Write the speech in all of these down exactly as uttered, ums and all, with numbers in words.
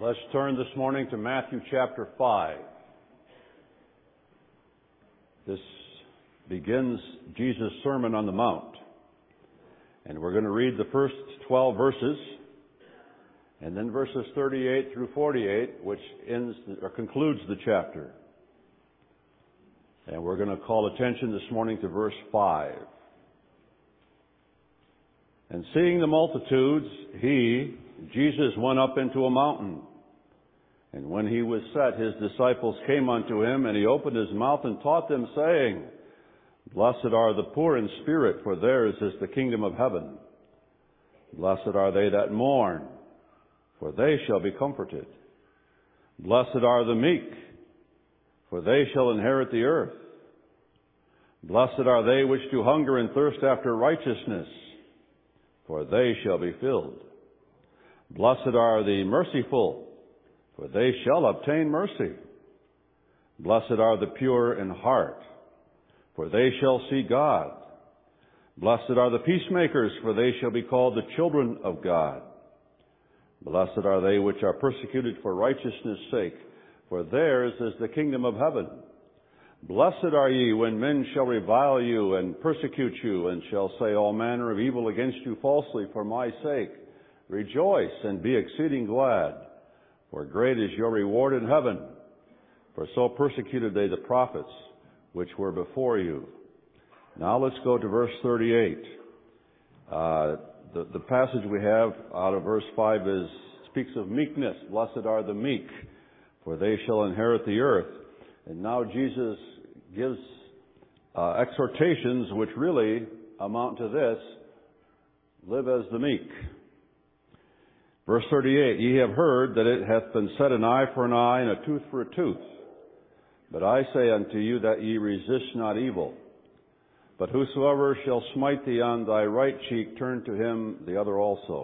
Let's turn this morning to Matthew chapter five. This begins Jesus' Sermon on the Mount. And we're going to read the first twelve verses, and then verses thirty-eight through forty-eight, which ends or concludes the chapter. And we're going to call attention this morning to verse five. And seeing the multitudes, he, Jesus, went up into a mountain. And when he was set, his disciples came unto him, and he opened his mouth and taught them, saying, Blessed are the poor in spirit, for theirs is the kingdom of heaven. Blessed are they that mourn, for they shall be comforted. Blessed are the meek, for they shall inherit the earth. Blessed are they which do hunger and thirst after righteousness, for they shall be filled. Blessed are the merciful, for they shall obtain mercy. Blessed are the pure in heart, for they shall see God. Blessed are the peacemakers, for they shall be called the children of God. Blessed are they which are persecuted for righteousness' sake, for theirs is the kingdom of heaven. Blessed are ye when men shall revile you and persecute you, and shall say all manner of evil against you falsely for my sake. Rejoice and be exceeding glad, for great is your reward in heaven. For so persecuted they the prophets which were before you. Now let's go to verse thirty-eight. Uh, the, the passage we have out of verse five is speaks of meekness. Blessed are the meek, for they shall inherit the earth. And now Jesus gives uh, exhortations which really amount to this: live as the meek. Verse thirty-eight, Ye have heard that it hath been said, an eye for an eye, and a tooth for a tooth. But I say unto you that ye resist not evil. But whosoever shall smite thee on thy right cheek, turn to him the other also.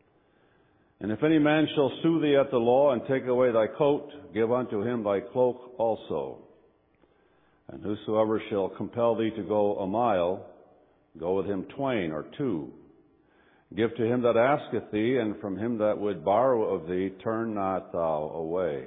And if any man shall sue thee at the law, and take away thy coat, give unto him thy cloak also. And whosoever shall compel thee to go a mile, go with him twain or two. Give to him that asketh thee, and from him that would borrow of thee, turn not thou away.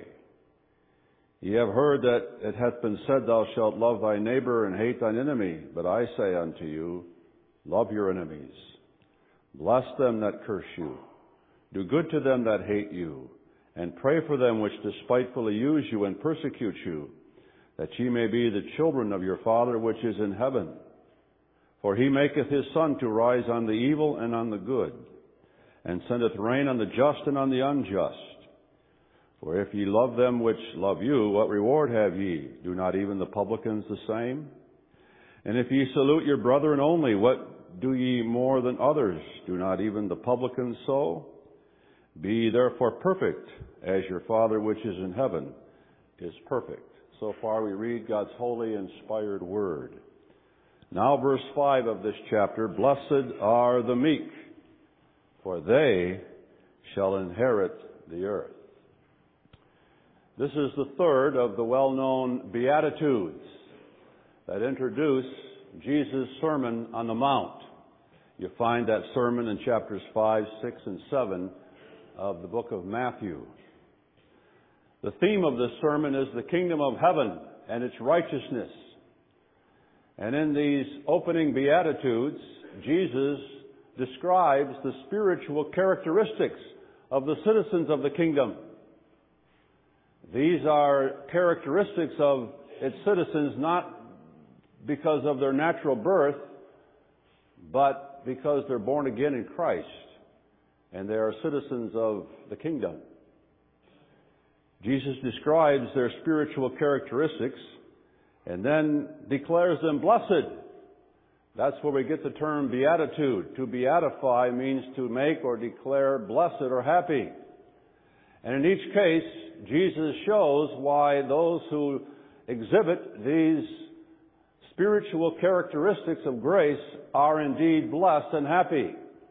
Ye have heard that it hath been said, Thou shalt love thy neighbor and hate thine enemy. But I say unto you, love your enemies. Bless them that curse you. Do good to them that hate you. And pray for them which despitefully use you and persecute you, that ye may be the children of your Father which is in heaven. For he maketh his sun to rise on the evil and on the good, and sendeth rain on the just and on the unjust. For if ye love them which love you, what reward have ye? Do not even the publicans the same? And if ye salute your brethren only, what do ye more than others? Do not even the publicans so? Be ye therefore perfect, as your Father which is in heaven is perfect. So far we read God's holy, inspired word. Now verse five of this chapter, Blessed are the meek, for they shall inherit the earth. This is the third of the well-known Beatitudes that introduce Jesus' Sermon on the Mount. You find that sermon in chapters five, six, and seven of the book of Matthew. The theme of this sermon is the kingdom of heaven and its righteousness. And in these opening Beatitudes, Jesus describes the spiritual characteristics of the citizens of the kingdom. These are characteristics of its citizens not because of their natural birth, but because they're born again in Christ, and they are citizens of the kingdom. Jesus describes their spiritual characteristics and then declares them blessed. That's where we get the term beatitude. To beatify means to make or declare blessed or happy. And in each case, Jesus shows why those who exhibit these spiritual characteristics of grace are indeed blessed and happy.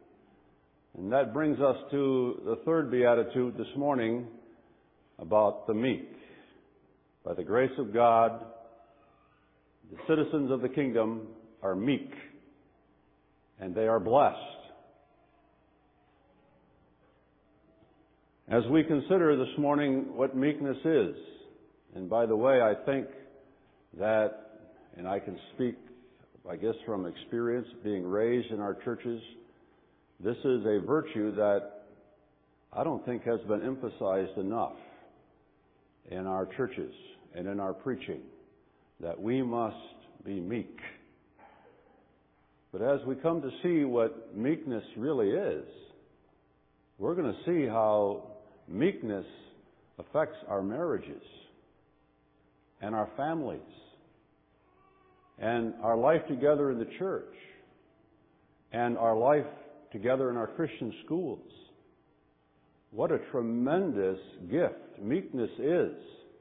And that brings us to the third beatitude this morning about the meek. By the grace of God, the citizens of the kingdom are meek, and they are blessed. As we consider this morning what meekness is, and by the way, I think that, and I can speak, I guess, from experience being raised in our churches, this is a virtue that I don't think has been emphasized enough in our churches and in our preaching, that we must be meek. But as we come to see what meekness really is, we're going to see how meekness affects our marriages and our families and our life together in the church and our life together in our Christian schools. What a tremendous gift meekness is.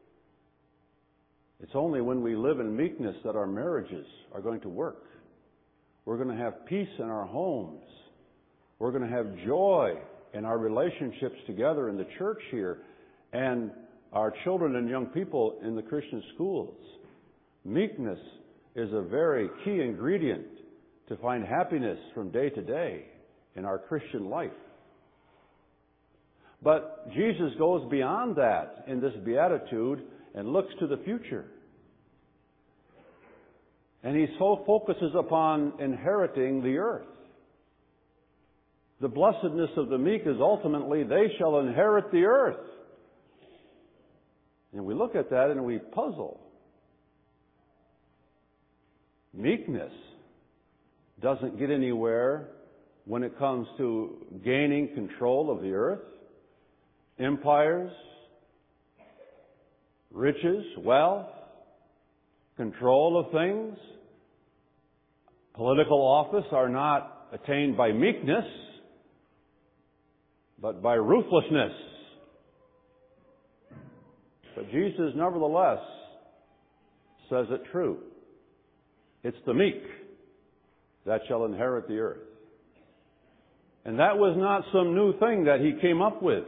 It's only when we live in meekness that our marriages are going to work. We're going to have peace in our homes. We're going to have joy in our relationships together in the church here and our children and young people in the Christian schools. Meekness is a very key ingredient to find happiness from day to day in our Christian life. But Jesus goes beyond that in this beatitude and looks to the future. And he so focuses upon inheriting the earth. The blessedness of the meek is ultimately they shall inherit the earth. And we look at that and we puzzle. Meekness doesn't get anywhere when it comes to gaining control of the earth, empires, riches, wealth, control of things. Political office are not attained by meekness, but by ruthlessness. But Jesus, nevertheless, says it true. It's the meek that shall inherit the earth. And that was not some new thing that he came up with.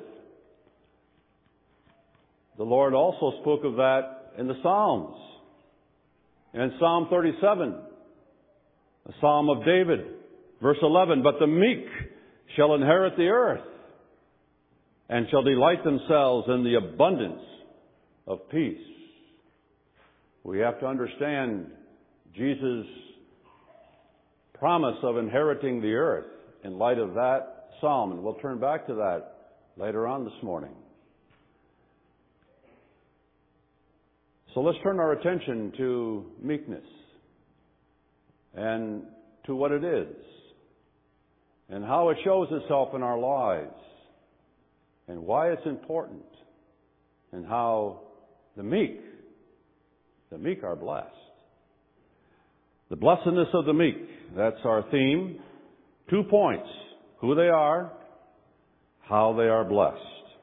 The Lord also spoke of that in the Psalms. In Psalm thirty-seven, a Psalm of David, verse eleven, but the meek shall inherit the earth and shall delight themselves in the abundance of peace. We have to understand Jesus' promise of inheriting the earth in light of that psalm, and we'll turn back to that later on this morning. So let's turn our attention to meekness and to what it is and how it shows itself in our lives and why it's important and how the meek, the meek are blessed. The blessedness of the meek, that's our theme. Two points: who they are, how they are blessed.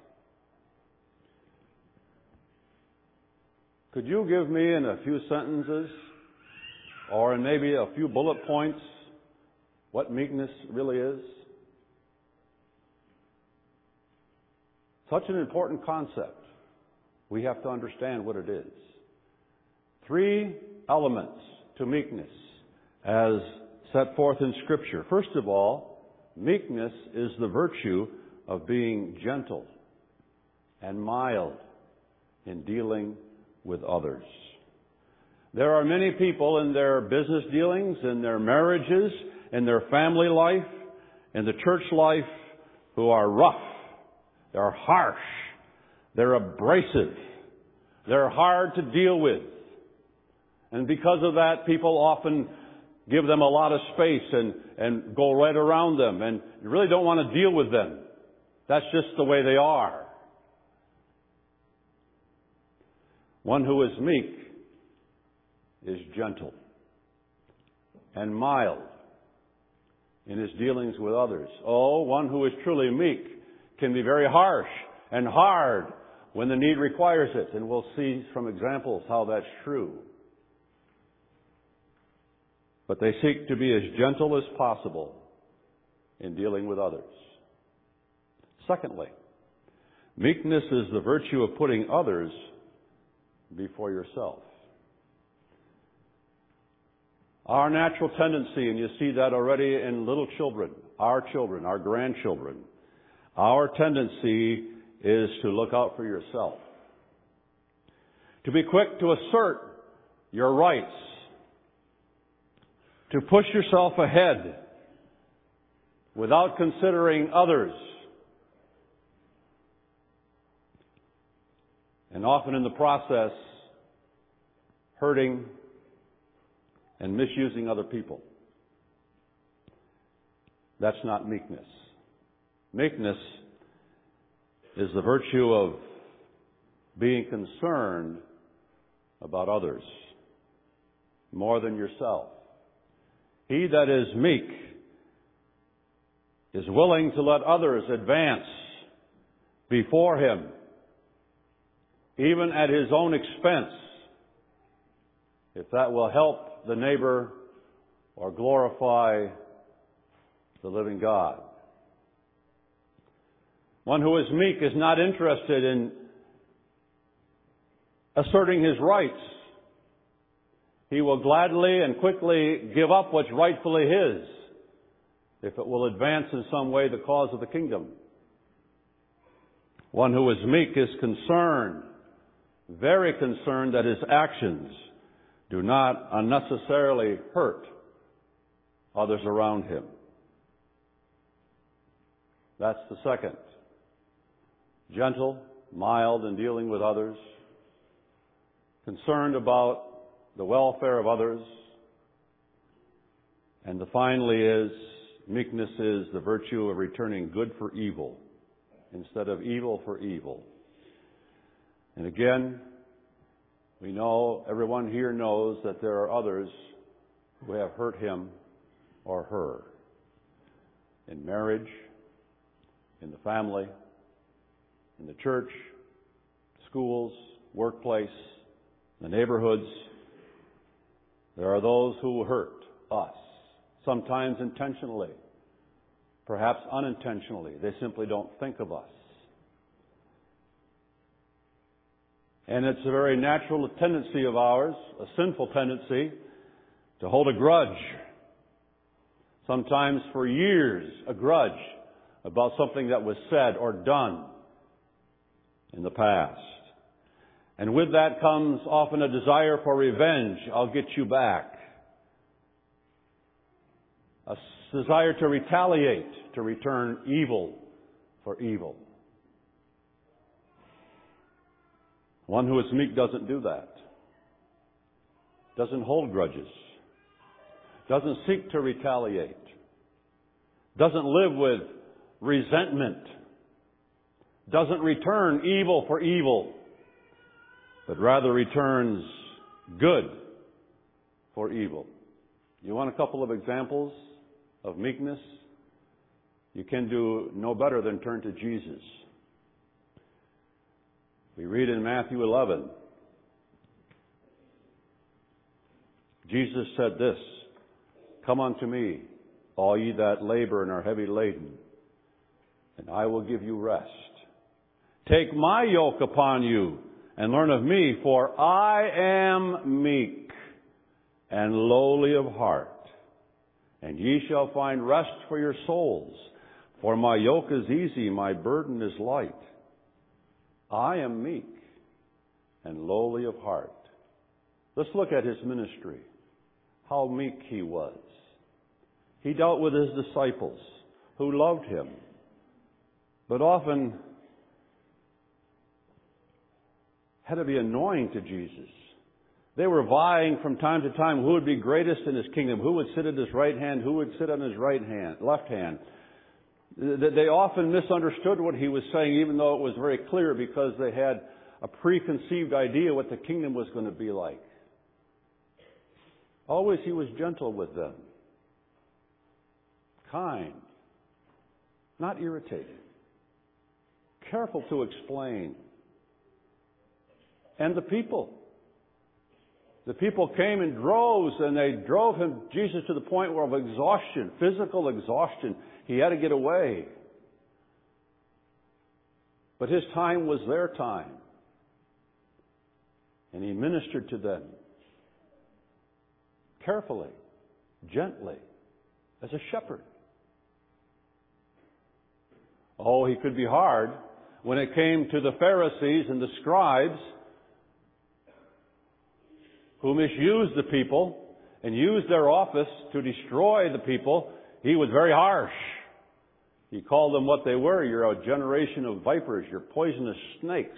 Could you give me in a few sentences, or in maybe a few bullet points, what meekness really is? Such an important concept. We have to understand what it is. Three elements to meekness as set forth in Scripture. First of all, meekness is the virtue of being gentle and mild in dealing with others. There are many people in their business dealings, in their marriages, in their family life, in the church life, who are rough, they're harsh, they're abrasive, they're hard to deal with. And because of that, people often give them a lot of space and, and go right around them and really don't want to deal with them. That's just the way they are. One who is meek is gentle and mild in his dealings with others. Oh, one who is truly meek can be very harsh and hard when the need requires it. And we'll see from examples how that's true. But they seek to be as gentle as possible in dealing with others. Secondly, meekness is the virtue of putting others before yourself. Our natural tendency, and you see that already in little children, our children, our grandchildren, our tendency is to look out for yourself. To be quick to assert your rights. To push yourself ahead without considering others. And often in the process, hurting and misusing other people. That's not meekness. Meekness is the virtue of being concerned about others more than yourself. He that is meek is willing to let others advance before him, even at his own expense, if that will help the neighbor or glorify the living God. One who is meek is not interested in asserting his rights. He will gladly and quickly give up what's rightfully his if it will advance in some way the cause of the kingdom. One who is meek is concerned, very concerned that his actions do not unnecessarily hurt others around him. That's the second. Gentle, mild in dealing with others, concerned about the welfare of others. And the finally is, meekness is the virtue of returning good for evil instead of evil for evil. And again, we know, everyone here knows that there are others who have hurt him or her. In marriage, in the family, in the church, schools, workplace, the neighborhoods. There are those who hurt us, sometimes intentionally, perhaps unintentionally. They simply don't think of us. And it's a very natural tendency of ours, a sinful tendency, to hold a grudge. Sometimes for years, a grudge about something that was said or done in the past. And with that comes often a desire for revenge. I'll get you back. A desire to retaliate, to return evil for evil. One who is meek doesn't do that. Doesn't hold grudges. Doesn't seek to retaliate. Doesn't live with resentment. Doesn't return evil for evil, but rather returns good for evil. You want a couple of examples of meekness? You can do no better than turn to Jesus. We read in Matthew eleven, Jesus said this, "Come unto me, all ye that labor and are heavy laden, and I will give you rest. Take my yoke upon you and learn of me, for I am meek and lowly of heart, and ye shall find rest for your souls. For my yoke is easy, my burden is light. I am meek and lowly of heart." Let's look at his ministry. How meek he was. He dealt with his disciples who loved him, but often had to be annoying to Jesus. They were vying from time to time who would be greatest in his kingdom, who would sit at his right hand, who would sit on his right hand, left hand. They often misunderstood what he was saying, even though it was very clear, because they had a preconceived idea what the kingdom was going to be like. Always he was gentle with them. Kind. Not irritated. Careful to explain. And the people. The people came in droves, and they drove him, Jesus, to the point of exhaustion, physical exhaustion. He had to get away. But his time was their time. And he ministered to them carefully, gently, as a shepherd. Oh, he could be hard, when it came to the Pharisees and the scribes who misused the people and used their office to destroy the people, he was very harsh. He called them what they were. You're a generation of vipers. You're poisonous snakes.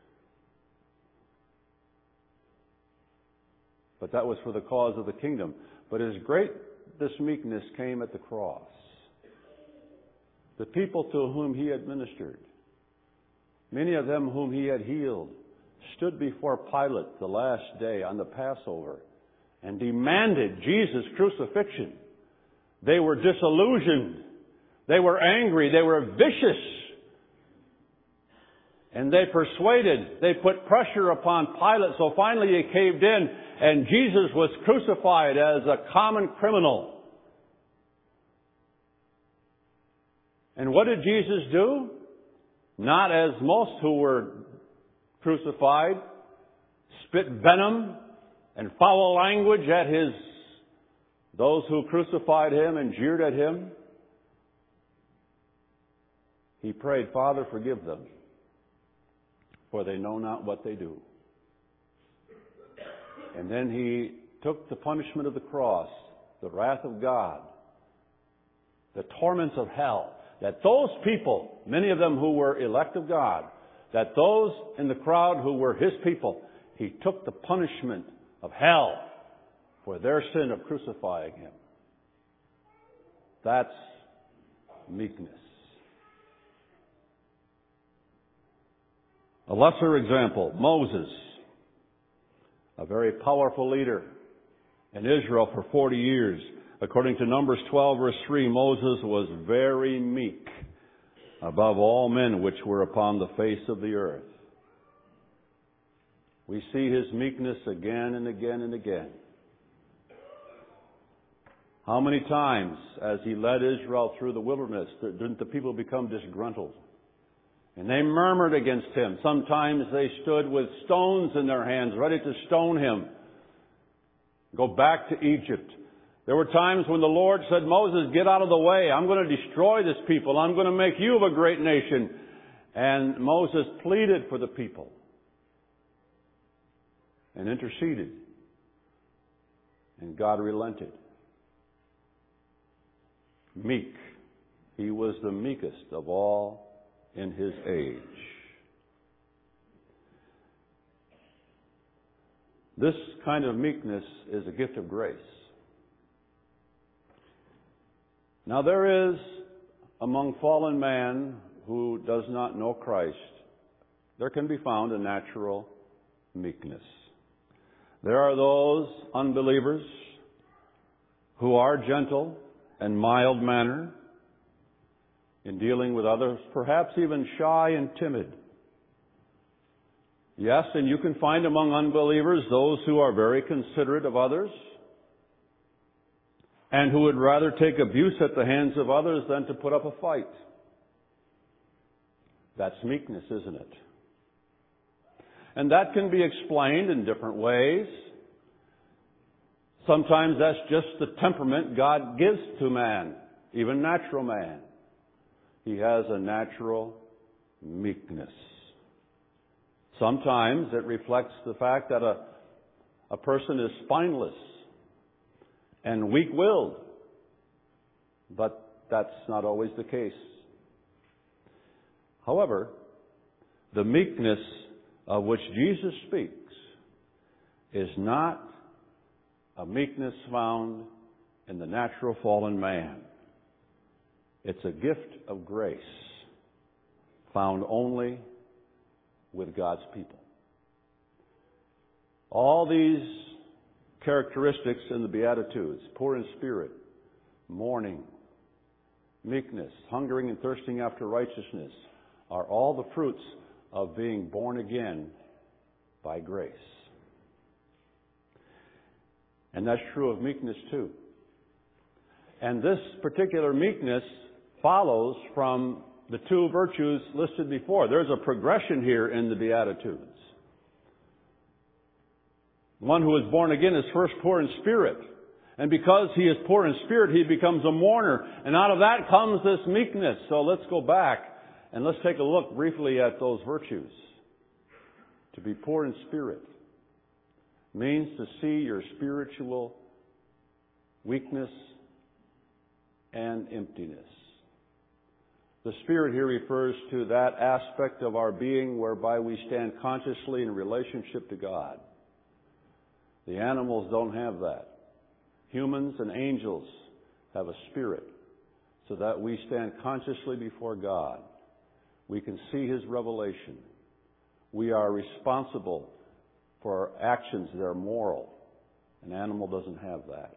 But that was for the cause of the kingdom. But as great this meekness came at the cross. The people to whom he had ministered, many of them whom he had healed, stood before Pilate the last day on the Passover and demanded Jesus' crucifixion. They were disillusioned. They were angry. They were vicious. And they persuaded, they put pressure upon Pilate, so finally he caved in, and Jesus was crucified as a common criminal. And what did Jesus do? Not as most who were crucified, spit venom and foul language at his, those who crucified him and jeered at him. He prayed, Father, forgive them, for they know not what they do. And then he took the punishment of the cross, the wrath of God, the torments of hell, that those people, many of them who were elect of God, that those in the crowd who were his people, he took the punishment of hell for their sin of crucifying him. That's meekness. A lesser example, Moses, a very powerful leader in Israel for forty years. According to Numbers twelve, verse three, Moses was very meek above all men which were upon the face of the earth. We see his meekness again and again and again. How many times, as he led Israel through the wilderness, didn't the people become disgruntled? And they murmured against him. Sometimes they stood with stones in their hands, ready to stone him. Go back to Egypt. There were times when the Lord said, Moses, get out of the way. I'm going to destroy this people. I'm going to make you of a great nation. And Moses pleaded for the people and interceded. And God relented. Meek. He was the meekest of all in his age. This kind of meekness is a gift of grace. Now there is among fallen man who does not know Christ, there can be found a natural meekness. There are those unbelievers who are gentle and mild-mannered in dealing with others, perhaps even shy and timid. Yes, and you can find among unbelievers those who are very considerate of others and who would rather take abuse at the hands of others than to put up a fight. That's meekness, isn't it? And that can be explained in different ways. Sometimes that's just the temperament God gives to man, even natural man. He has a natural meekness. Sometimes it reflects the fact that a, a person is spineless and weak-willed. But that's not always the case. However, the meekness of which Jesus speaks is not a meekness found in the natural fallen man. It's a gift of grace found only with God's people. All these characteristics in the Beatitudes, poor in spirit, mourning, meekness, hungering and thirsting after righteousness, are all the fruits of being born again by grace. And that's true of meekness too. And this particular meekness follows from the two virtues listed before. There's a progression here in the Beatitudes. One who is born again is first poor in spirit. And because he is poor in spirit, he becomes a mourner. And out of that comes this meekness. So let's go back And let's take a look briefly at those virtues. To be poor in spirit means to see your spiritual weakness and emptiness. The Spirit here refers to that aspect of our being whereby we stand consciously in relationship to God. The animals don't have that. Humans and angels have a spirit so that we stand consciously before God. We can see His revelation. We are responsible for our actions that are moral. An animal doesn't have that.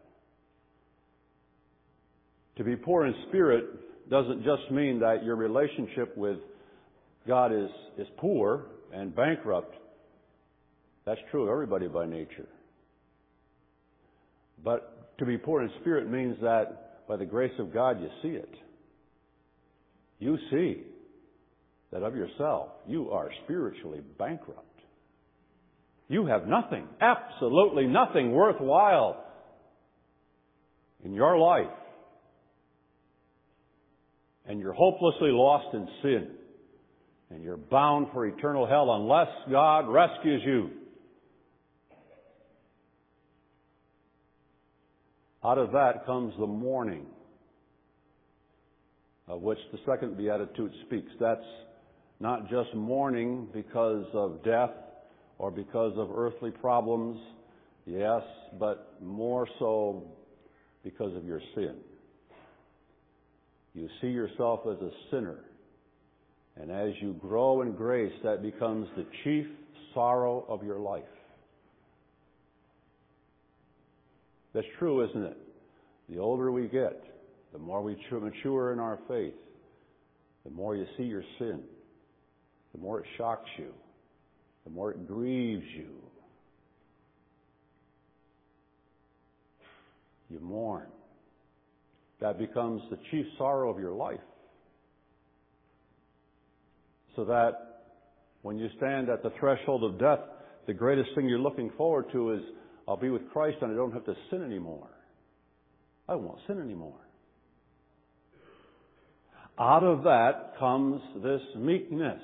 To be poor in spirit doesn't just mean that your relationship with God is, is poor and bankrupt. That's true of everybody by nature. But to be poor in spirit means that by the grace of God you see it. You see that of yourself you are spiritually bankrupt. You have nothing, absolutely nothing worthwhile in your life. And you're hopelessly lost in sin. And you're bound for eternal hell unless God rescues you. Out of that comes the mourning, of which the second beatitude speaks. That's not just mourning because of death or because of earthly problems, yes, but more so because of your sin. You see yourself as a sinner. And as you grow in grace, that becomes the chief sorrow of your life. That's true, isn't it? The older we get, the more we mature in our faith, the more you see your sin, the more it shocks you, the more it grieves you. You mourn. That becomes the chief sorrow of your life. So that when you stand at the threshold of death, the greatest thing you're looking forward to is, I'll be with Christ and I don't have to sin anymore. I won't sin anymore. Out of that comes this meekness.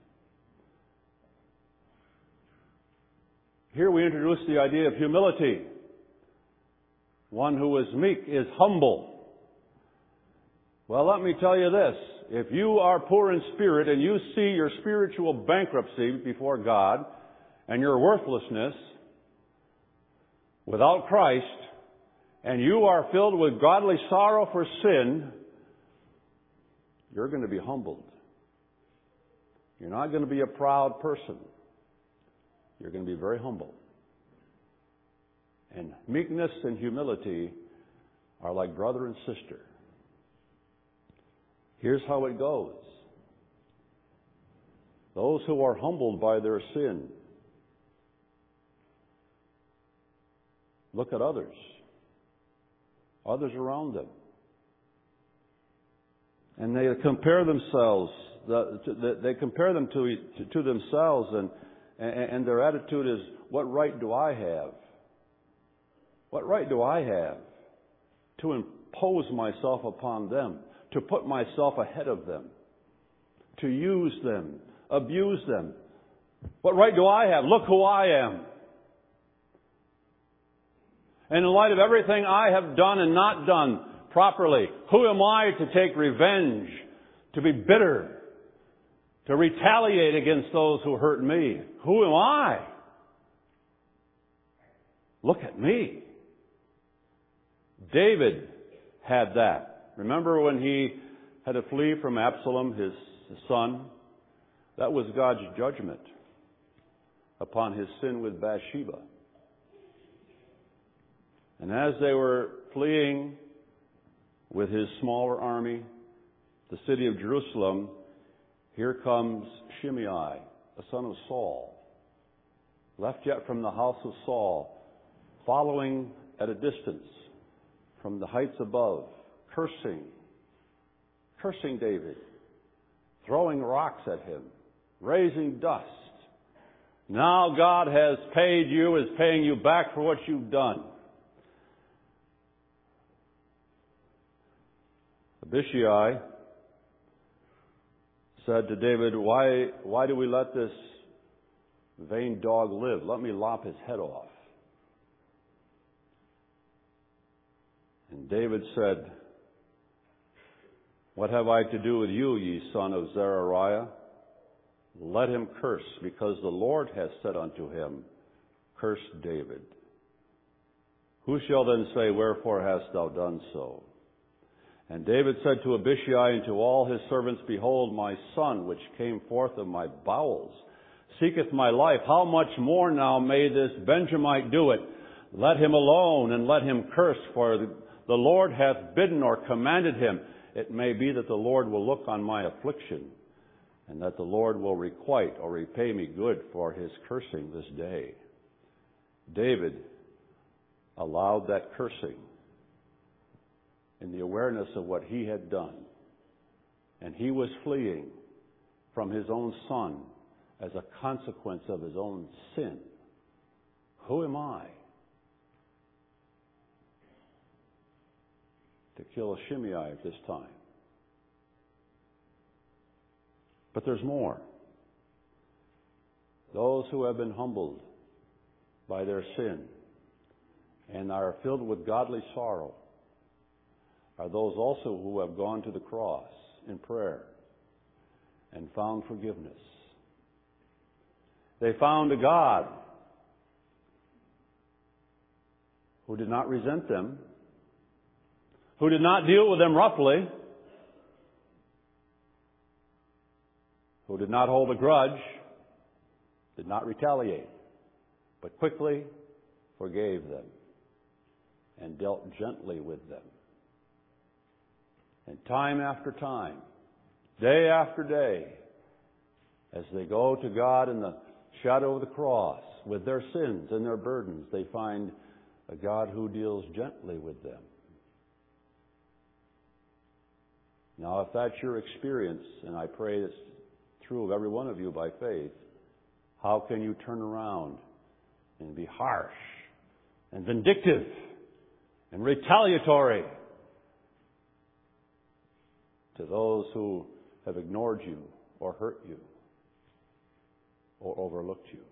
Here we introduce the idea of humility. One who is meek is humble. Well, let me tell you this. If you are poor in spirit and you see your spiritual bankruptcy before God and your worthlessness without Christ, and you are filled with godly sorrow for sin, you're going to be humbled. You're not going to be a proud person. You're going to be very humble. And meekness and humility are like brother and sister. Here's how it goes. Those who are humbled by their sin look at others, others around them, and they compare themselves. They compare them to to themselves, and and their attitude is, "What right do I have? What right do I have to impose myself upon them? To put myself ahead of them, to use them, abuse them. What right do I have? Look who I am. And in light of everything I have done and not done properly, who am I to take revenge, to be bitter, to retaliate against those who hurt me? Who am I? Look at me." David had that. Remember when he had to flee from Absalom, his son? That was God's judgment upon his sin with Bathsheba. And as they were fleeing with his smaller army, the city of Jerusalem, here comes Shimei, a son of Saul, left yet from the house of Saul, following at a distance from the heights above, cursing, cursing David, throwing rocks at him, raising dust. Now God has paid you, is paying you back for what you've done. Abishai said to David, why, why do we let this vain dog live? Let me lop his head off. And David said, what have I to do with you, ye son of Zeruiah? Let him curse, because the Lord has said unto him, curse David. Who shall then say, wherefore hast thou done so? And David said to Abishai and to all his servants, behold, my son, which came forth of my bowels, seeketh my life. How much more now may this Benjamite do it? Let him alone, and let him curse, for the Lord hath bidden or commanded him. It may be that the Lord will look on my affliction, and that the Lord will requite or repay me good for his cursing this day. David allowed that cursing in the awareness of what he had done. And he was fleeing from his own son as a consequence of his own sin. Who am I to kill a Shimei at this time? But there's more. Those who have been humbled by their sin and are filled with godly sorrow are those also who have gone to the cross in prayer and found forgiveness. They found a God who did not resent them, who did not deal with them roughly, who did not hold a grudge, did not retaliate, but quickly forgave them and dealt gently with them. And time after time, day after day, as they go to God in the shadow of the cross with their sins and their burdens, they find a God who deals gently with them. Now, if that's your experience, and I pray it's true of every one of you by faith, how can you turn around and be harsh and vindictive and retaliatory to those who have ignored you or hurt you or overlooked you?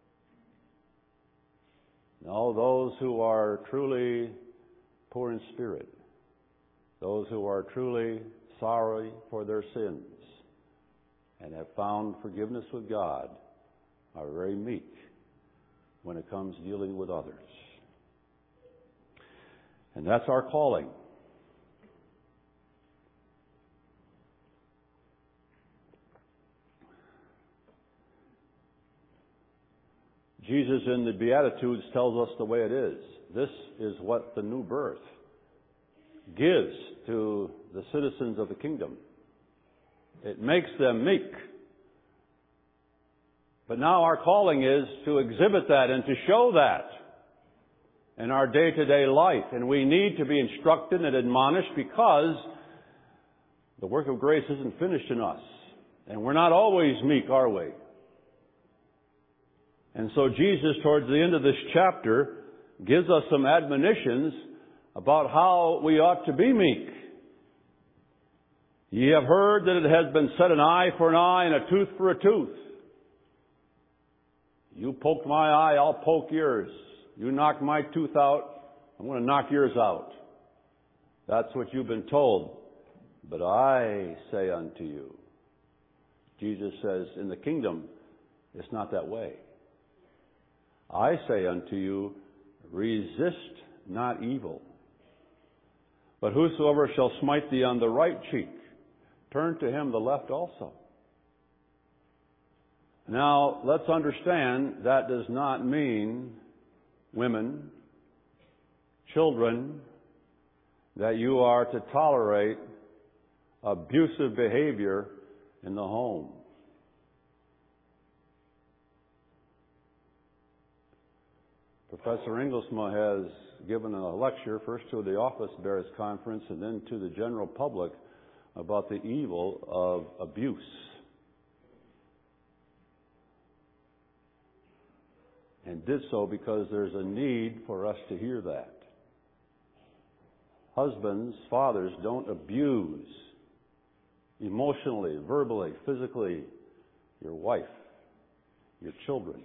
No, those who are truly poor in spirit, those who are truly sorry for their sins and have found forgiveness with God, are very meek when it comes dealing with others. And that's our calling. Jesus in the Beatitudes tells us the way it is. This is what the new birth gives to the citizens of the kingdom. It makes them meek. But now our calling is to exhibit that and to show that in our day-to-day life. And we need to be instructed and admonished, because the work of grace isn't finished in us. And we're not always meek, are we? And so Jesus, towards the end of this chapter, gives us some admonitions about how we ought to be meek. Ye have heard that it has been said, an eye for an eye and a tooth for a tooth. You poked my eye, I'll poke yours. You knocked my tooth out, I'm going to knock yours out. That's what you've been told. But I say unto you, Jesus says, in the kingdom, it's not that way. I say unto you, resist not evil. But whosoever shall smite thee on the right cheek, turn to him the left also. Now, let's understand that does not mean, women, children, that you are to tolerate abusive behavior in the home. Professor Inglesma has given a lecture, first to the Office Bearers Conference and then to the general public, about the evil of abuse. And did so because there's a need for us to hear that. Husbands, fathers, don't abuse emotionally, verbally, physically, your wife, your children.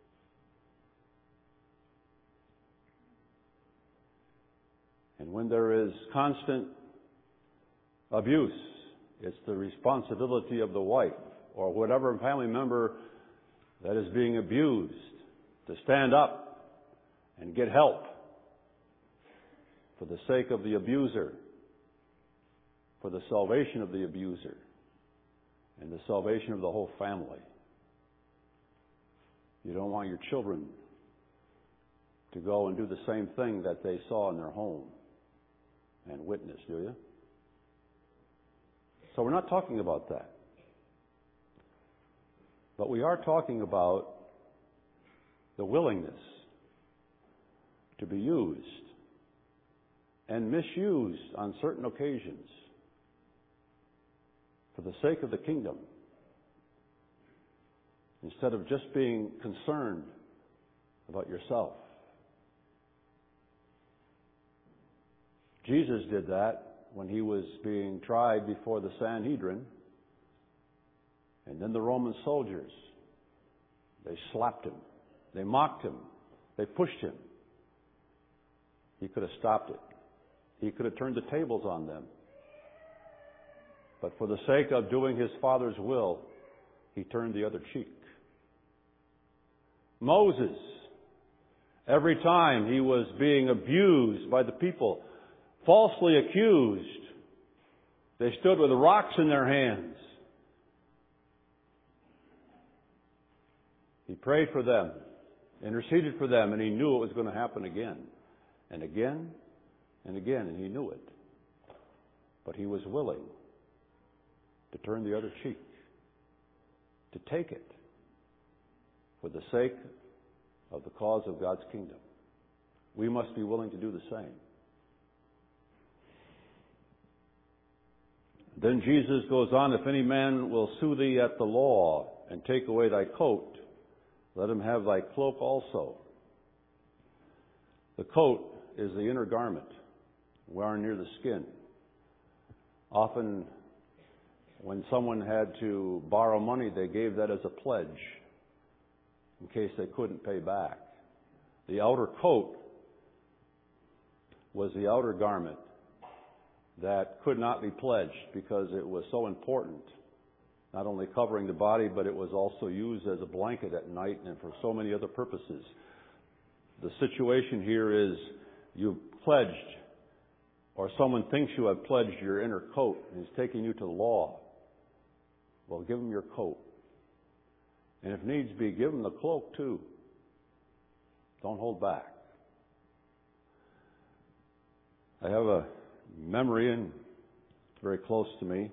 And when there is constant abuse, it's the responsibility of the wife or whatever family member that is being abused to stand up and get help for the sake of the abuser, for the salvation of the abuser, and the salvation of the whole family. You don't want your children to go and do the same thing that they saw in their home and witness, do you? So we're not talking about that. But we are talking about the willingness to be used and misused on certain occasions for the sake of the kingdom, instead of just being concerned about yourself. Jesus did that when he was being tried before the Sanhedrin, and then the Roman soldiers, they slapped him, they mocked him, they pushed him. He could have stopped it. He could have turned the tables on them. But for the sake of doing his Father's will, he turned the other cheek. Moses, every time he was being abused by the people, falsely accused, they stood with rocks in their hands. He prayed for them, interceded for them, and he knew it was going to happen again and again and again, and he knew it. But he was willing to turn the other cheek, to take it for the sake of the cause of God's kingdom. We must be willing to do the same. Then Jesus goes on, if any man will sue thee at the law and take away thy coat, let him have thy cloak also. The coat is the inner garment, worn near the skin. Often, when someone had to borrow money, they gave that as a pledge in case they couldn't pay back. The outer coat was the outer garment that could not be pledged because it was so important, not only covering the body, but it was also used as a blanket at night and for so many other purposes. The situation here is you pledged, or someone thinks you have pledged your inner coat and is taking you to the law. Well, give them your coat. And if needs be, give them the cloak too. Don't hold back. I have a memory, and it's very close to me.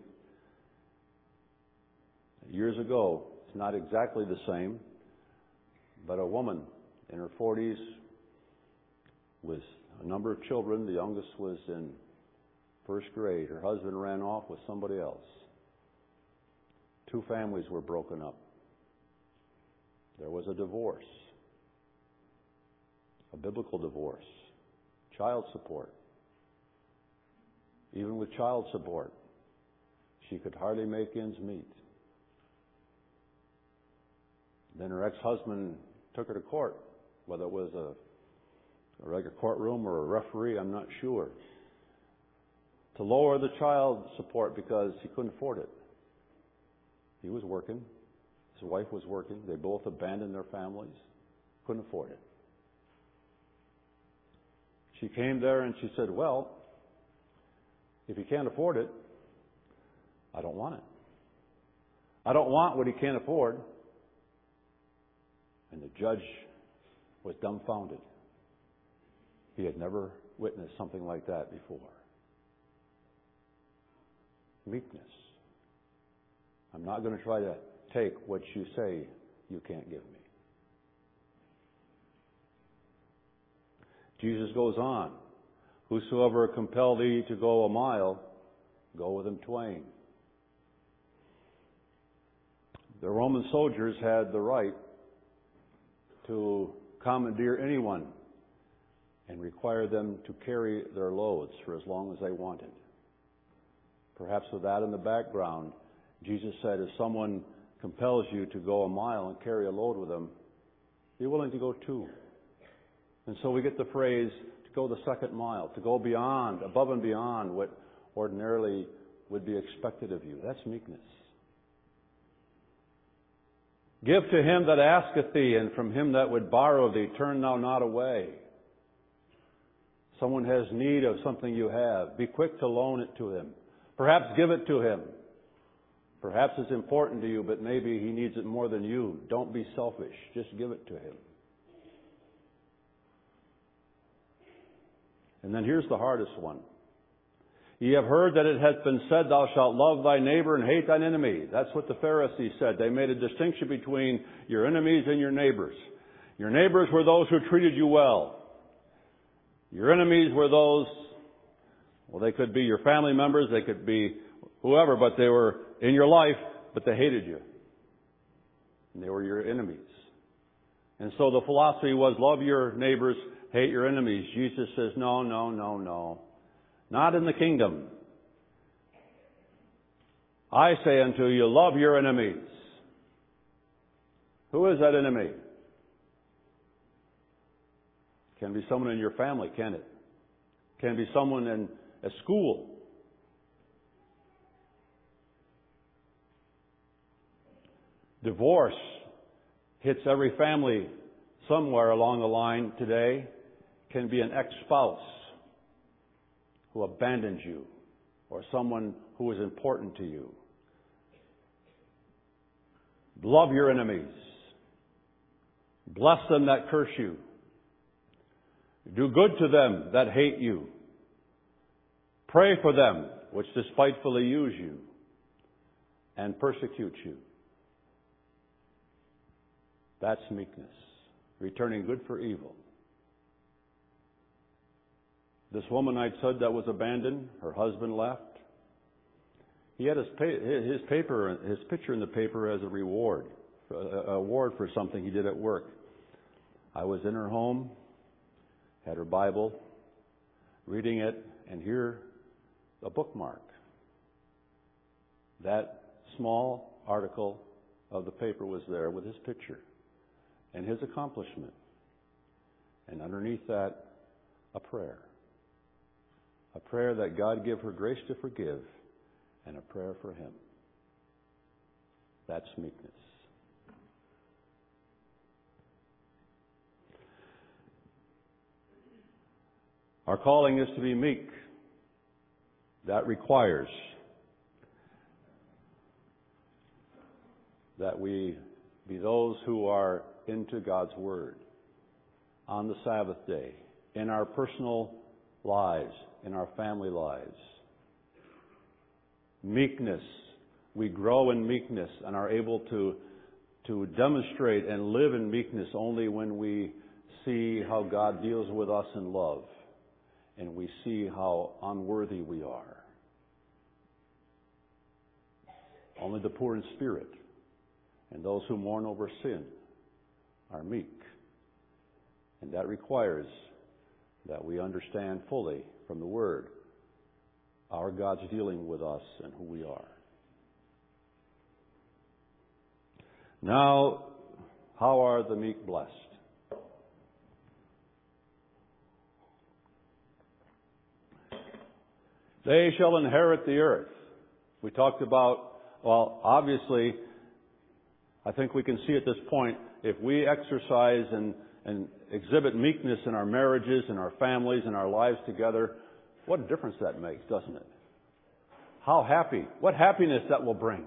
Years ago, it's not exactly the same, but a woman in her forties with a number of children. The youngest was in first grade. Her husband ran off with somebody else. Two families were broken up. There was a divorce, a biblical divorce, child support. Even with child support, she could hardly make ends meet. Then her ex-husband took her to court, whether it was a, a regular courtroom or a referee, I'm not sure, to lower the child support because he couldn't afford it. He was working. His wife was working. They both abandoned their families. Couldn't afford it. She came there and she said, well, if he can't afford it, I don't want it. I don't want what he can't afford. And the judge was dumbfounded. He had never witnessed something like that before. Meekness. I'm not going to try to take what you say you can't give me. Jesus goes on. Whosoever compel thee to go a mile, go with him twain. The Roman soldiers had the right to commandeer anyone and require them to carry their loads for as long as they wanted, perhaps with that in the background, Jesus said, if someone compels you to go a mile and carry a load with them, be willing to go two. And so we get the phrase, to go the second mile, to go beyond, above and beyond what ordinarily would be expected of you. That's meekness. Give to him that asketh thee, and from him that would borrow thee, turn thou not away. Someone has need of something you have. Be quick to loan it to him. Perhaps give it to him. Perhaps it's important to you, but maybe he needs it more than you. Don't be selfish. Just give it to him. And then here's the hardest one. Ye have heard that it hath been said, thou shalt love thy neighbor and hate thine enemy. That's what the Pharisees said. They made a distinction between your enemies and your neighbors. Your neighbors were those who treated you well. Your enemies were those, well, they could be your family members, they could be whoever, but they were in your life, but they hated you. And they were your enemies. And so the philosophy was, love your neighbors, hate your enemies. Jesus says, no, no, no, no. Not in the kingdom. I say unto you, love your enemies. Who is that enemy? Can be someone in your family, can it? Can be someone in a school. Divorce hits every family somewhere along the line today. Can be an ex-spouse who abandons you, or someone who is important to you. Love your enemies. Bless them that curse you. Do good to them that hate you. Pray for them which despitefully use you and persecute you. That's meekness, returning good for evil. This woman I said that was abandoned, her husband left. He had his, pa- his paper, his picture in the paper as a reward, a award for something he did at work. I was in her home, had her Bible, reading it, and here, a bookmark. That small article of the paper was there with his picture and his accomplishment. And underneath that, a prayer. A prayer that God give her grace to forgive, and a prayer for him. That's meekness. Our calling is to be meek. That requires that we be those who are into God's Word on the Sabbath day, in our personal lives, in our family lives. Meekness. We grow in meekness and are able to, to demonstrate and live in meekness only when we see how God deals with us in love and we see how unworthy we are. Only the poor in spirit and those who mourn over sin are meek. And that requires that we understand fully from the Word our God's dealing with us and who we are. Now, how are the meek blessed? They shall inherit the earth. We talked about, well, obviously, I think we can see at this point, if we exercise and, and exhibit meekness in our marriages, in our families, in our lives together, what a difference that makes, doesn't it? How happy, what happiness that will bring.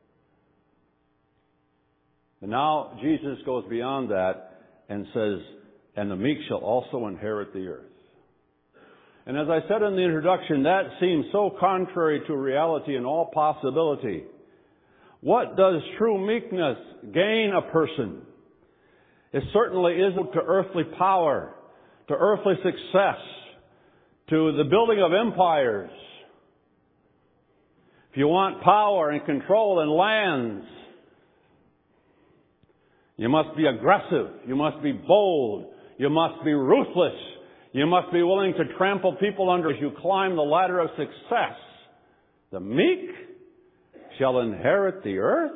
And now Jesus goes beyond that and says, and the meek shall also inherit the earth. And as I said in the introduction, that seems so contrary to reality and all possibility. What does true meekness gain a person? It certainly isn't to earthly power, to earthly success, to the building of empires. If you want power and control and lands, you must be aggressive. You must be bold. You must be ruthless. You must be willing to trample people under as you climb the ladder of success. The meek shall inherit the earth.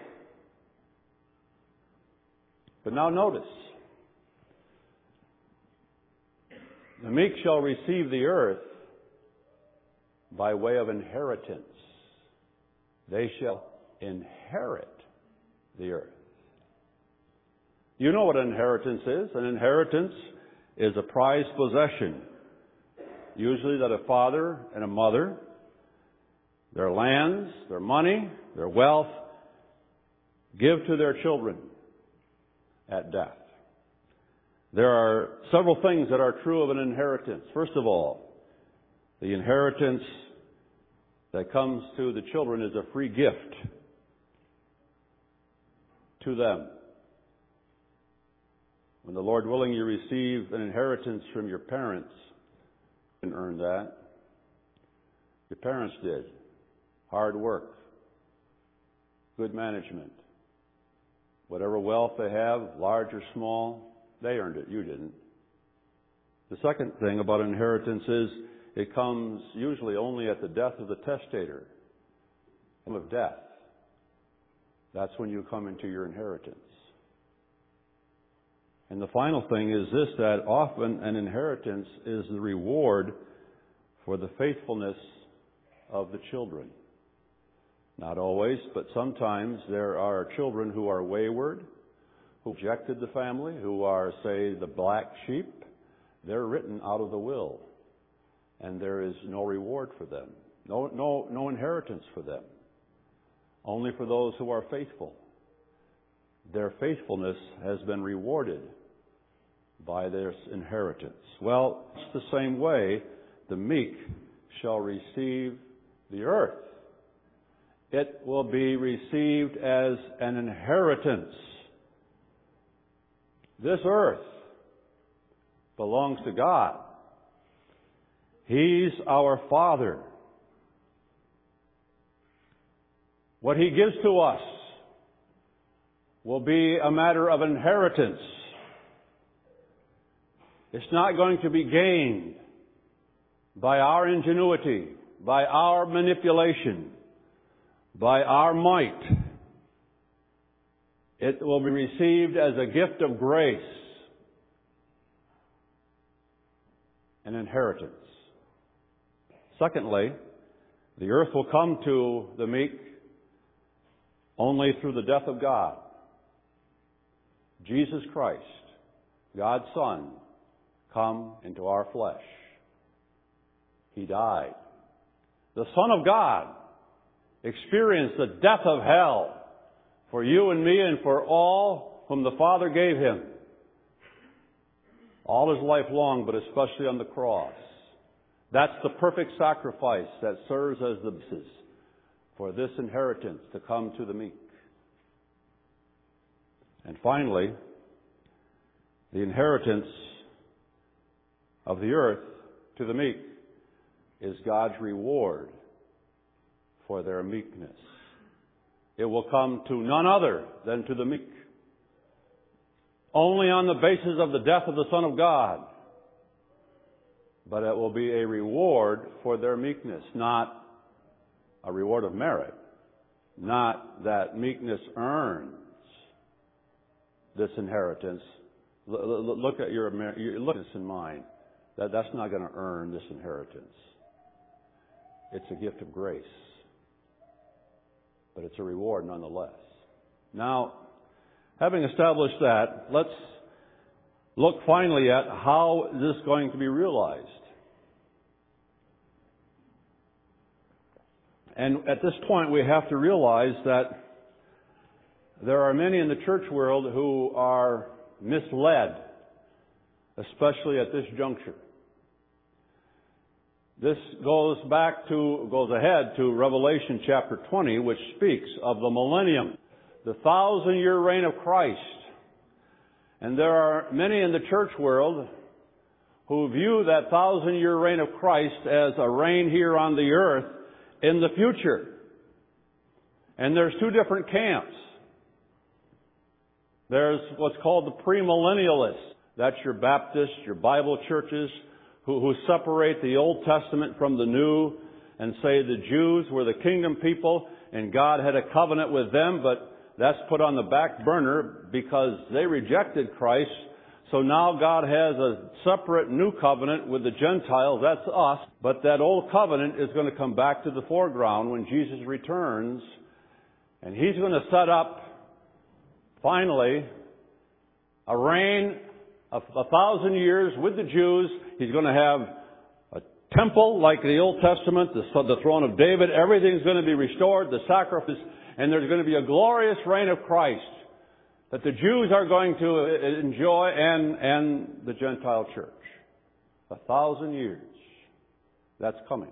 But now notice, the meek shall receive the earth by way of inheritance. They shall inherit the earth. You know what an inheritance is. An inheritance is a prized possession, usually that a father and a mother, their lands, their money, their wealth, give to their children at death. There are several things that are true of an inheritance. First of all, the inheritance that comes to the children is a free gift to them. When the Lord willing you receive an inheritance from your parents, you didn't earn that. Your parents did. Hard work, good management. Whatever wealth they have, large or small, they earned it. You didn't. The second thing about inheritance is it comes usually only at the death of the testator. Of death. That's when you come into your inheritance. And the final thing is this, that often an inheritance is the reward for the faithfulness of the children. Not always, but sometimes there are children who are wayward, who rejected the family, who are, say, the black sheep. They're written out of the will. And there is no reward for them. No, no, no inheritance for them. Only for those who are faithful. Their faithfulness has been rewarded by their inheritance. Well, it's the same way the meek shall receive the earth. It will be received as an inheritance. This earth belongs to God. He's our Father. What He gives to us will be a matter of inheritance. It's not going to be gained by our ingenuity, by our manipulation, by our might. It will be received as a gift of grace, an inheritance. Secondly, the earth will come to the meek only through the death of God. Jesus Christ, God's Son, come into our flesh. He died. The Son of God experienced the death of hell for you and me and for all whom the Father gave Him. All His life long, but especially on the cross. That's the perfect sacrifice that serves as the basis for this inheritance to come to the meek. And finally, the inheritance of the earth to the meek is God's reward for their meekness. It will come to none other than to the meek. Only on the basis of the death of the Son of God. But it will be a reward for their meekness, not a reward of merit. Not that meekness earns this inheritance. Look at your look at this in mind. That that's not going to earn this inheritance. It's a gift of grace. But it's a reward nonetheless. Now, having established that, let's look finally at how this is going to be realized. And at this point, we have to realize that there are many in the church world who are misled, especially at this juncture. This goes back to, goes ahead to Revelation chapter twenty, which speaks of the millennium, the thousand-year reign of Christ. And there are many in the church world who view that thousand-year reign of Christ as a reign here on the earth in the future. And there's two different camps. There's what's called the premillennialists. That's your Baptists, your Bible churches, who, who separate the Old Testament from the New. and say the Jews were the kingdom people and God had a covenant with them, but that's put on the back burner because they rejected Christ. So now God has a separate new covenant with the Gentiles, that's us, but that old covenant is going to come back to the foreground when Jesus returns, and He's going to set up, finally, a reign of a thousand years with the Jews. He's going to have a temple like the Old Testament, the, the throne of David. Everything's going to be restored, the sacrifice, and there's going to be a glorious reign of Christ that the Jews are going to enjoy, and, and the Gentile church. A thousand years. That's coming.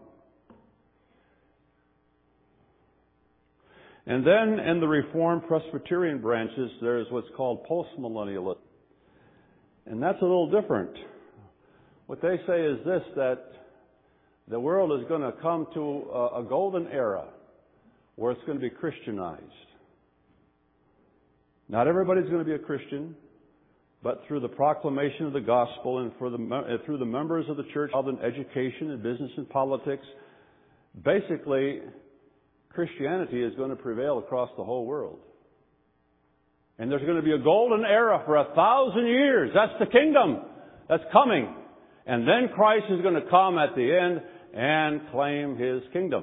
And then in the Reformed Presbyterian branches, there's what's called postmillennialism. And that's a little different. What they say is this, that the world is going to come to a, a golden era where it's going to be Christianized. Not everybody's going to be a Christian, but through the proclamation of the gospel and for the, through the members of the church, in education and business and politics, basically Christianity is going to prevail across the whole world. And there's going to be a golden era for a thousand years. That's the kingdom that's coming. And then Christ is going to come at the end and claim His kingdom.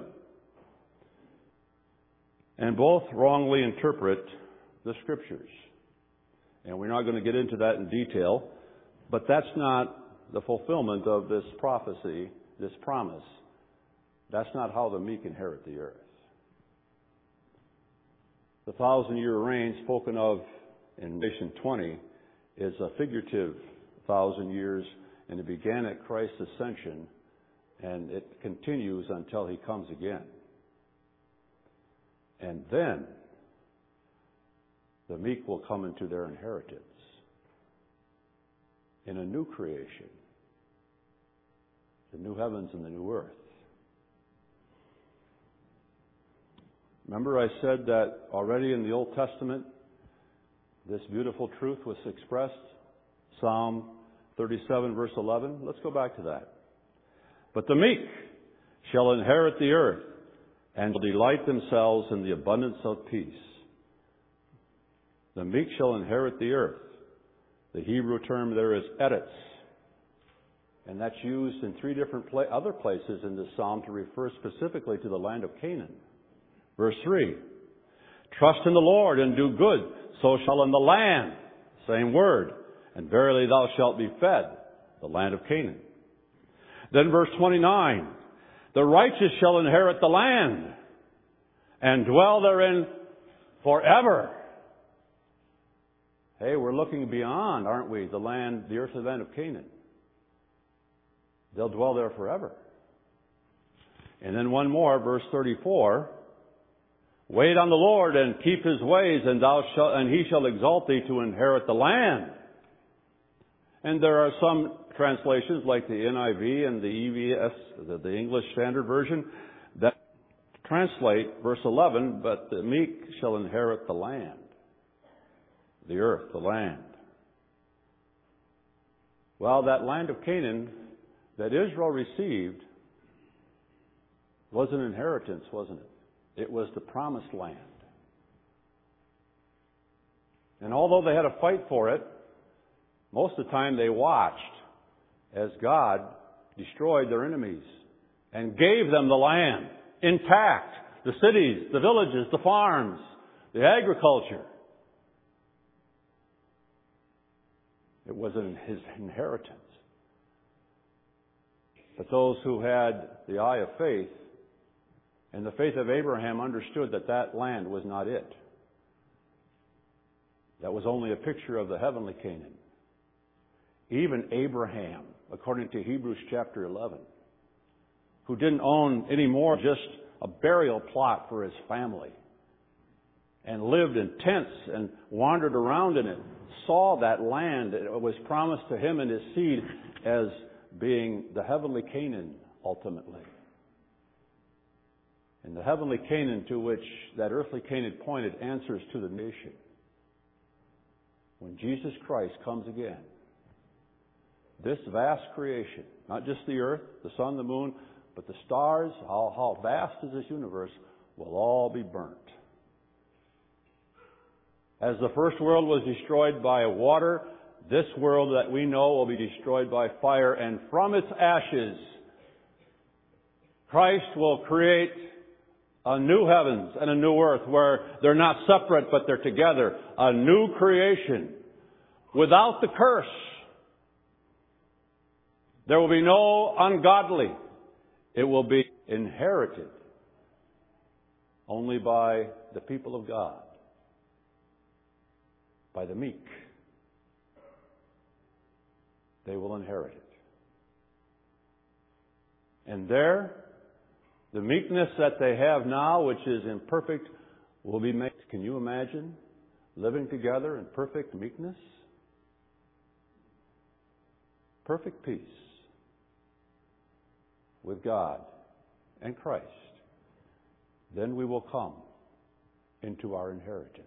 And both wrongly interpret the Scriptures. And we're not going to get into that in detail, but that's not the fulfillment of this prophecy, this promise. That's not how the meek inherit the earth. The thousand-year reign spoken of in Revelation twenty is a figurative thousand years, and it began at Christ's ascension, and it continues until He comes again. And then the meek will come into their inheritance in a new creation, the new heavens and the new earth. Remember I said that already in the Old Testament, this beautiful truth was expressed? Psalm thirty-seven, verse eleven. Let's go back to that. But the meek shall inherit the earth and shall delight themselves in the abundance of peace. The meek shall inherit the earth. The Hebrew term there is eretz. And that's used in three different pla- other places in this psalm to refer specifically to the land of Canaan. Verse three, trust in the Lord and do good, so shall in the land, same word, and verily thou shalt be fed, the land of Canaan. Then verse twenty-nine, the righteous shall inherit the land and dwell therein forever. Hey, we're looking beyond, aren't we, the land, the earthly land of Canaan. They'll dwell there forever. And then one more, verse thirty-four, wait on the Lord and keep His ways, and thou shalt, and He shall exalt thee to inherit the land. And there are some translations, like the N I V and the E V S, the, the English Standard Version, that translate verse eleven, but the meek shall inherit the land. The earth, the land. Well, that land of Canaan that Israel received was an inheritance, wasn't it? It was the promised land. And although they had to fight for it, most of the time they watched as God destroyed their enemies and gave them the land intact, the cities, the villages, the farms, the agriculture. It was His inheritance. But those who had the eye of faith and the faith of Abraham understood that that land was not it. That was only a picture of the heavenly Canaan. Even Abraham, according to Hebrews chapter eleven, who didn't own any more just a burial plot for his family and lived in tents and wandered around in it, saw that land. It was promised to him and his seed as being the heavenly Canaan ultimately. And the heavenly Canaan to which that earthly Canaan pointed answers to the nation. When Jesus Christ comes again, this vast creation, not just the earth, the sun, the moon, But the stars, how, how vast is this universe, will all be burnt. As the first world was destroyed by water, this world that we know will be destroyed by fire, and from its ashes, Christ will create a new heavens and a new earth where they're not separate but they're together. A new creation without the curse. There will be no ungodly. It will be inherited only by the people of God, by the meek. They will inherit it. And there, the meekness that they have now, which is imperfect, will be made. Can you imagine living together in perfect meekness? Perfect peace with God and Christ. Then we will come into our inheritance.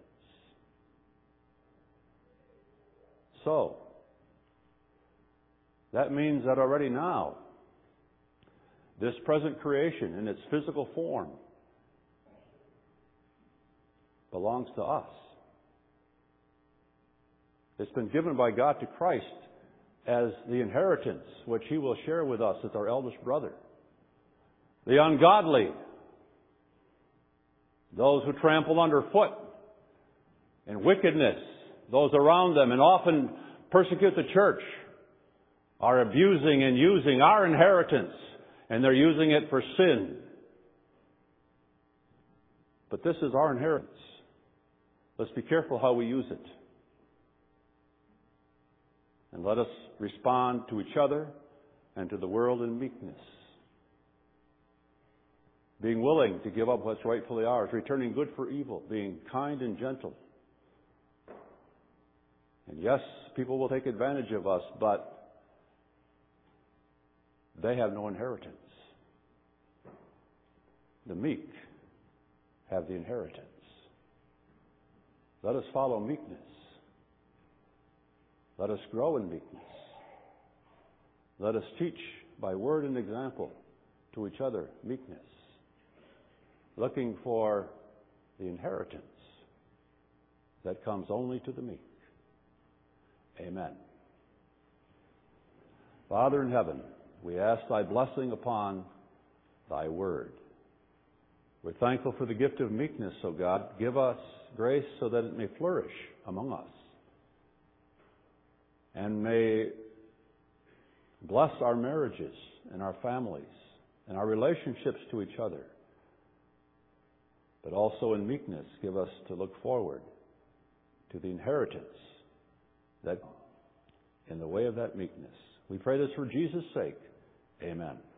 So, that means that already now, this present creation in its physical form belongs to us. It's been given by God to Christ as the inheritance, which He will share with us as our eldest brother. The ungodly, those who trample underfoot in wickedness, those around them, and often persecute the church, are abusing and using our inheritance, and they're using it for sin. But this is our inheritance. Let's be careful how we use it. And let us respond to each other and to the world in meekness. Being willing to give up what's rightfully ours, returning good for evil, being kind and gentle. And yes, people will take advantage of us, but they have no inheritance. The meek have the inheritance. Let us follow meekness. Let us grow in meekness. Let us teach by word and example to each other meekness, looking for the inheritance that comes only to the meek. Amen. Father in heaven, we ask Thy blessing upon Thy word. We're thankful for the gift of meekness, O God. Give us grace so that it may flourish among us. And may bless our marriages and our families and our relationships to each other. But also in meekness, give us to look forward to the inheritance that in the way of that meekness. We pray this for Jesus' sake. Amen.